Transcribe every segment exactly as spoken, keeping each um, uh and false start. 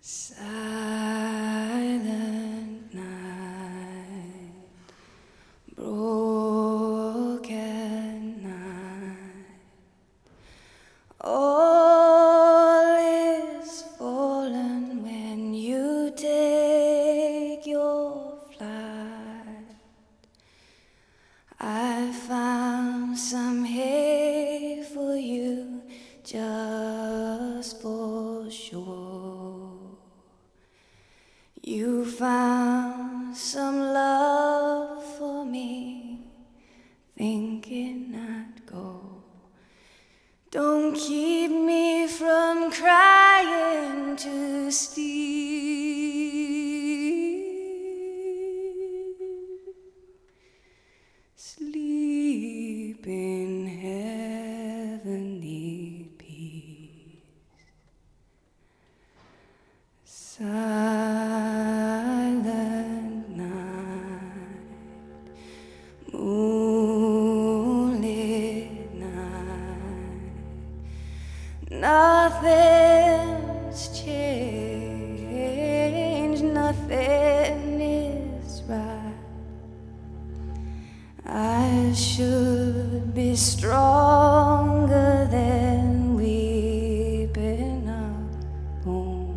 Silent night, broken night, all is fallen when you take your flight. I found some hay for you just for sure. You found some love for me, thinking I'd go. Don't keep me from crying to sleep. Sleep in heavenly peace. Silent night, moonlit night, nothing's changed, nothing is right. I should be stronger than weeping alone.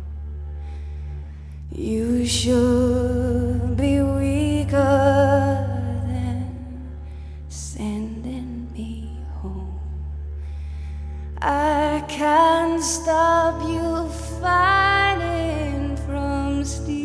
You should be weaker than sending me home. I can't stop you fighting from steel.